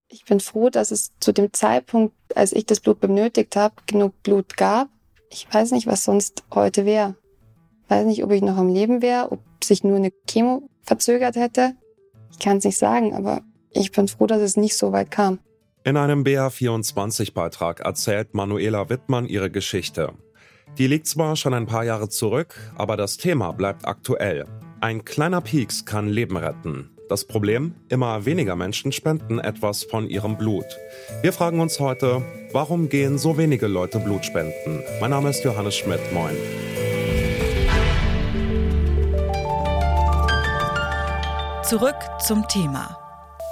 Ich bin froh, dass es zu dem Zeitpunkt, als ich das Blut benötigt habe, genug Blut gab. Ich weiß nicht, was sonst heute wäre. Ich weiß nicht, ob ich noch am Leben wäre, ob sich nur eine Chemo verzögert hätte. Ich kann es nicht sagen, aber ich bin froh, dass es nicht so weit kam. In einem BR24-Beitrag erzählt Manuela Wittmann ihre Geschichte. Die liegt zwar schon ein paar Jahre zurück, aber das Thema bleibt aktuell. Ein kleiner Pieks kann Leben retten. Das Problem? Immer weniger Menschen spenden etwas von ihrem Blut. Wir fragen uns heute, warum gehen so wenige Leute Blut spenden? Mein Name ist Johannes Schmidt, moin. Zurück zum Thema.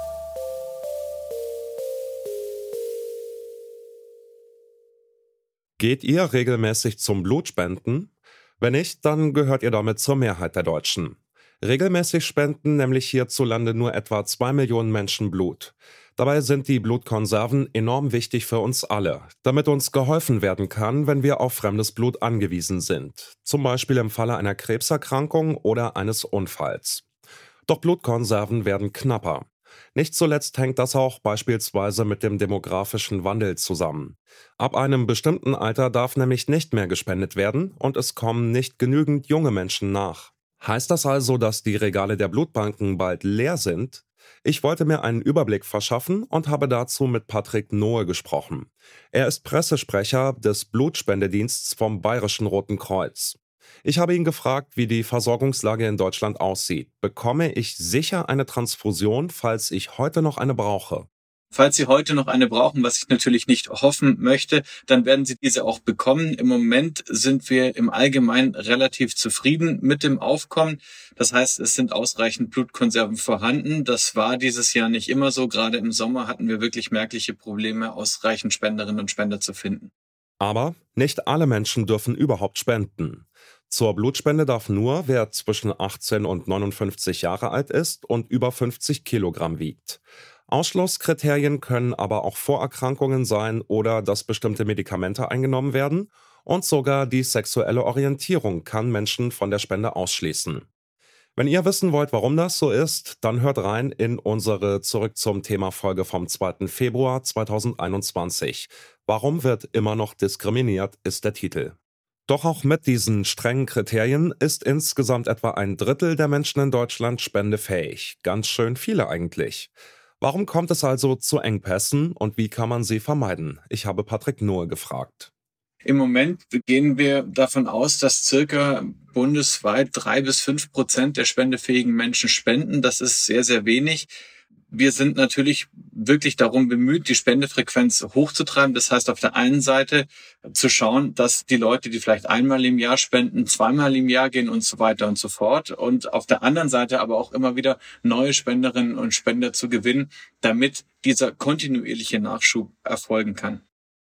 Geht ihr regelmäßig zum Blutspenden? Wenn nicht, dann gehört ihr damit zur Mehrheit der Deutschen. Regelmäßig spenden nämlich hierzulande nur etwa 2 Millionen Menschen Blut. Dabei sind die Blutkonserven enorm wichtig für uns alle, damit uns geholfen werden kann, wenn wir auf fremdes Blut angewiesen sind. Zum Beispiel im Falle einer Krebserkrankung oder eines Unfalls. Doch Blutkonserven werden knapper. Nicht zuletzt hängt das auch beispielsweise mit dem demografischen Wandel zusammen. Ab einem bestimmten Alter darf nämlich nicht mehr gespendet werden und es kommen nicht genügend junge Menschen nach. Heißt das also, dass die Regale der Blutbanken bald leer sind? Ich wollte mir einen Überblick verschaffen und habe dazu mit Patrick Nohe gesprochen. Er ist Pressesprecher des Blutspendedienstes vom Bayerischen Roten Kreuz. Ich habe ihn gefragt, wie die Versorgungslage in Deutschland aussieht. Bekomme ich sicher eine Transfusion, falls ich heute noch eine brauche? Falls Sie heute noch eine brauchen, was ich natürlich nicht hoffen möchte, dann werden Sie diese auch bekommen. Im Moment sind wir im Allgemeinen relativ zufrieden mit dem Aufkommen. Das heißt, es sind ausreichend Blutkonserven vorhanden. Das war dieses Jahr nicht immer so. Gerade im Sommer hatten wir wirklich merkliche Probleme, ausreichend Spenderinnen und Spender zu finden. Aber nicht alle Menschen dürfen überhaupt spenden. Zur Blutspende darf nur, wer zwischen 18 und 59 Jahre alt ist und über 50 Kilogramm wiegt. Ausschlusskriterien können aber auch Vorerkrankungen sein oder dass bestimmte Medikamente eingenommen werden und sogar die sexuelle Orientierung kann Menschen von der Spende ausschließen. Wenn ihr wissen wollt, warum das so ist, dann hört rein in unsere Zurück zum Thema Folge vom 2. Februar 2021. Warum wird immer noch diskriminiert, ist der Titel. Doch auch mit diesen strengen Kriterien ist insgesamt etwa ein Drittel der Menschen in Deutschland spendefähig. Ganz schön viele eigentlich. Warum kommt es also zu Engpässen und wie kann man sie vermeiden? Ich habe Patrick Nohe gefragt. Im Moment gehen wir davon aus, dass circa bundesweit 3-5% der spendefähigen Menschen spenden. Das ist sehr, sehr wenig. Wir sind natürlich wirklich darum bemüht, die Spendefrequenz hochzutreiben. Das heißt, auf der einen Seite zu schauen, dass die Leute, die vielleicht einmal im Jahr spenden, zweimal im Jahr gehen und so weiter und so fort. Und auf der anderen Seite aber auch immer wieder neue Spenderinnen und Spender zu gewinnen, damit dieser kontinuierliche Nachschub erfolgen kann.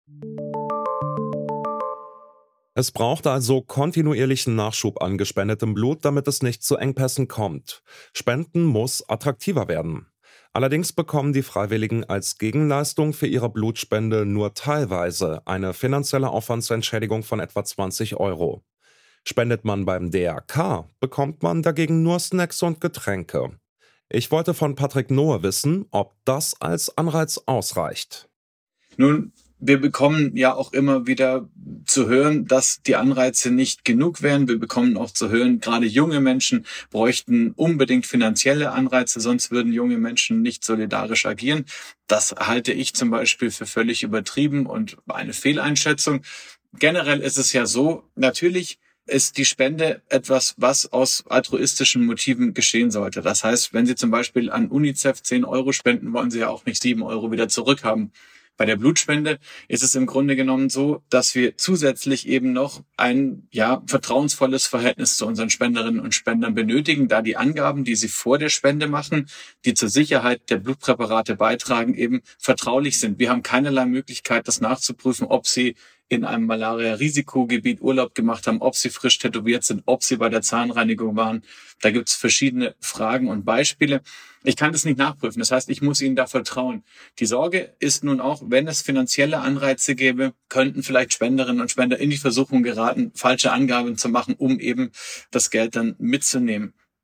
Es braucht also kontinuierlichen Nachschub an gespendetem Blut, damit es nicht zu Engpässen kommt. Spenden muss attraktiver werden. Allerdings bekommen die Freiwilligen als Gegenleistung für ihre Blutspende nur teilweise eine finanzielle Aufwandsentschädigung von etwa 20 €. Spendet man beim DRK, bekommt man dagegen nur Snacks und Getränke. Ich wollte von Patrick Nohe wissen, ob das als Anreiz ausreicht. Nun, wir bekommen ja auch immer wieder zu hören, dass die Anreize nicht genug wären. Wir bekommen auch zu hören, gerade junge Menschen bräuchten unbedingt finanzielle Anreize, sonst würden junge Menschen nicht solidarisch agieren. Das halte ich zum Beispiel für völlig übertrieben und eine Fehleinschätzung. Generell ist es ja so, natürlich ist die Spende etwas, was aus altruistischen Motiven geschehen sollte. Das heißt, wenn Sie zum Beispiel an UNICEF 10 € spenden, wollen Sie ja auch nicht 7 € wieder zurückhaben. Bei der Blutspende ist es im Grunde genommen so, dass wir zusätzlich eben noch ein vertrauensvolles Verhältnis zu unseren Spenderinnen und Spendern benötigen, da die Angaben, die sie vor der Spende machen, die zur Sicherheit der Blutpräparate beitragen, eben vertraulich sind. Wir haben keinerlei Möglichkeit, das nachzuprüfen, ob sie in einem Malaria-Risikogebiet Urlaub gemacht haben, ob sie frisch tätowiert sind, ob sie bei der Zahnreinigung waren. Da gibt es verschiedene Fragen und Beispiele. Ich kann das nicht nachprüfen. Das heißt, ich muss Ihnen da vertrauen. Die Sorge ist nun auch, wenn es finanzielle Anreize gäbe, könnten vielleicht Spenderinnen und Spender in die Versuchung geraten, falsche Angaben zu machen, um eben das Geld dann mitzunehmen.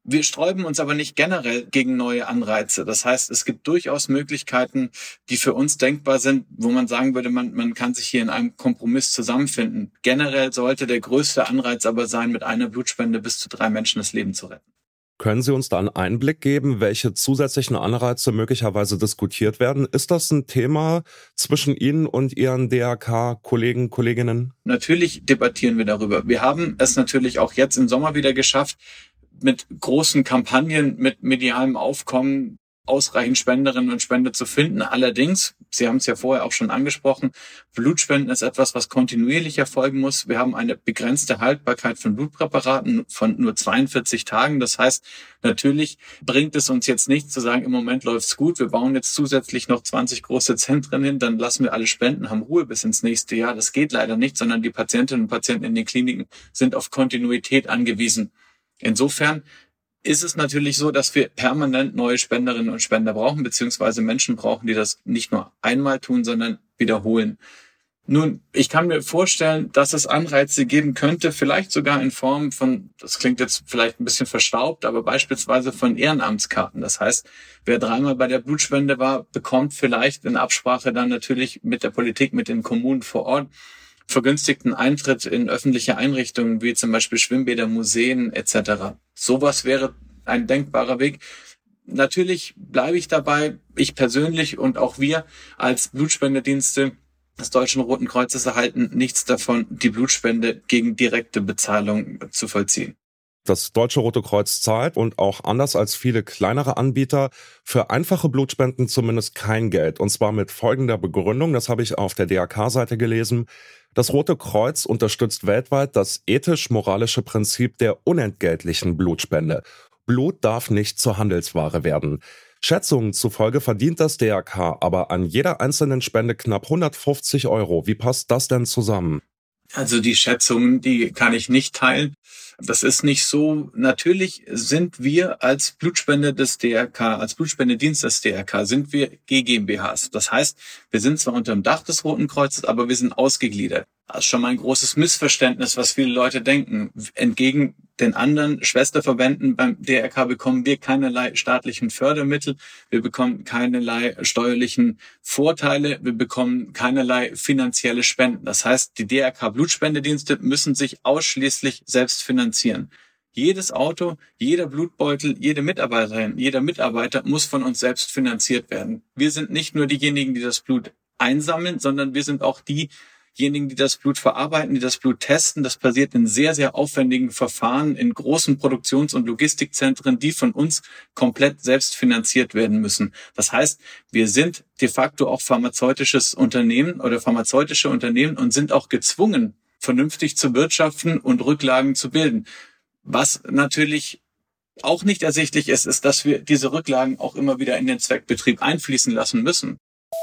Wir sträuben uns aber nicht generell gegen neue Anreize. Das heißt, es gibt durchaus Möglichkeiten, die für uns denkbar sind, wo man sagen würde, man kann sich hier in einem Kompromiss zusammenfinden. Generell sollte der größte Anreiz aber sein, mit einer Blutspende bis zu 3 Menschen das Leben zu retten. Können Sie uns da einen Einblick geben, welche zusätzlichen Anreize möglicherweise diskutiert werden? Ist das ein Thema zwischen Ihnen und Ihren DRK-Kollegen, Kolleginnen? Natürlich debattieren wir darüber. Wir haben es natürlich auch jetzt im Sommer wieder geschafft, mit großen Kampagnen, mit medialem Aufkommen ausreichend Spenderinnen und Spender zu finden. Allerdings, Sie haben es ja vorher auch schon angesprochen, Blutspenden ist etwas, was kontinuierlich erfolgen muss. Wir haben eine begrenzte Haltbarkeit von Blutpräparaten von nur 42 Tagen. Das heißt, natürlich bringt es uns jetzt nichts zu sagen, im Moment läuft's gut, wir bauen jetzt zusätzlich noch 20 große Zentren hin, dann lassen wir alle spenden, haben Ruhe bis ins nächste Jahr. Das geht leider nicht, sondern die Patientinnen und Patienten in den Kliniken sind auf Kontinuität angewiesen. Insofern ist es natürlich so, dass wir permanent neue Spenderinnen und Spender brauchen, beziehungsweise Menschen brauchen, die das nicht nur einmal tun, sondern wiederholen. Nun, ich kann mir vorstellen, dass es Anreize geben könnte, vielleicht sogar in Form von, das klingt jetzt vielleicht ein bisschen verstaubt, aber beispielsweise von Ehrenamtskarten. Das heißt, wer 3-mal bei der Blutspende war, bekommt vielleicht in Absprache dann natürlich mit der Politik, mit den Kommunen vor Ort, vergünstigten Eintritt in öffentliche Einrichtungen wie zum Beispiel Schwimmbäder, Museen etc. Sowas wäre ein denkbarer Weg. Natürlich bleibe ich dabei, ich persönlich und auch wir als Blutspendedienste des Deutschen Roten Kreuzes erhalten nichts davon, die Blutspende gegen direkte Bezahlung zu vollziehen. Das Deutsche Rote Kreuz zahlt und auch anders als viele kleinere Anbieter für einfache Blutspenden zumindest kein Geld. Und zwar mit folgender Begründung, das habe ich auf der DRK-Seite gelesen. Das Rote Kreuz unterstützt weltweit das ethisch-moralische Prinzip der unentgeltlichen Blutspende. Blut darf nicht zur Handelsware werden. Schätzungen zufolge verdient das DRK aber an jeder einzelnen Spende knapp 150 €. Wie passt das denn zusammen? Also die Schätzungen, die kann ich nicht teilen. Das ist nicht so. Natürlich sind wir als Blutspende des DRK, als Blutspendedienst des DRK, sind wir GmbHs. Das heißt, wir sind zwar unter dem Dach des Roten Kreuzes, aber wir sind ausgegliedert. Das ist schon mal ein großes Missverständnis, was viele Leute denken. Entgegen den anderen Schwesterverbänden beim DRK bekommen wir keinerlei staatlichen Fördermittel, wir bekommen keinerlei steuerlichen Vorteile, wir bekommen keinerlei finanzielle Spenden. Das heißt, die DRK-Blutspendedienste müssen sich ausschließlich selbst finanzieren. Jedes Auto, jeder Blutbeutel, jede Mitarbeiterin, jeder Mitarbeiter muss von uns selbst finanziert werden. Wir sind nicht nur diejenigen, die das Blut einsammeln, sondern wir sind auch diejenigen, die das Blut verarbeiten, die das Blut testen. Das passiert in sehr, sehr aufwendigen Verfahren, in großen Produktions- und Logistikzentren, die von uns komplett selbst finanziert werden müssen. Das heißt, wir sind de facto auch pharmazeutisches Unternehmen oder pharmazeutische Unternehmen und sind auch gezwungen, vernünftig zu wirtschaften und Rücklagen zu bilden. Was natürlich auch nicht ersichtlich ist, ist, dass wir diese Rücklagen auch immer wieder in den Zweckbetrieb einfließen lassen müssen.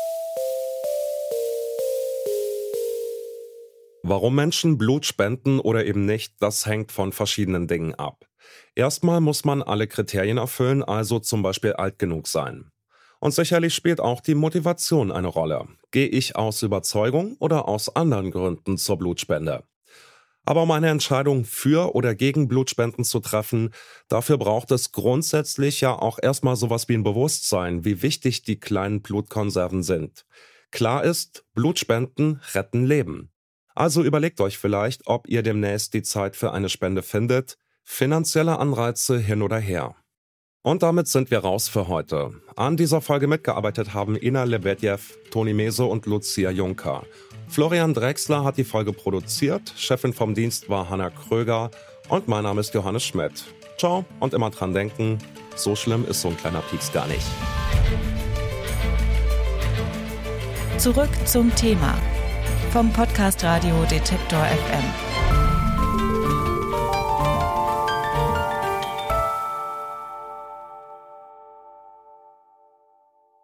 Warum Menschen Blut spenden oder eben nicht, das hängt von verschiedenen Dingen ab. Erstmal muss man alle Kriterien erfüllen, also zum Beispiel alt genug sein. Und sicherlich spielt auch die Motivation eine Rolle. Gehe ich aus Überzeugung oder aus anderen Gründen zur Blutspende? Aber um eine Entscheidung für oder gegen Blutspenden zu treffen, dafür braucht es grundsätzlich ja auch erstmal sowas wie ein Bewusstsein, wie wichtig die kleinen Blutkonserven sind. Klar ist, Blutspenden retten Leben. Also überlegt euch vielleicht, ob ihr demnächst die Zeit für eine Spende findet. Finanzielle Anreize hin oder her. Und damit sind wir raus für heute. An dieser Folge mitgearbeitet haben Ina Lebedjew, Toni Mese und Lucia Juncker. Florian Drexler hat die Folge produziert, Chefin vom Dienst war Hanna Kröger und mein Name ist Johannes Schmidt. Ciao und immer dran denken, so schlimm ist so ein kleiner Pieks gar nicht. Zurück zum Thema vom Podcast Radio Detektor FM.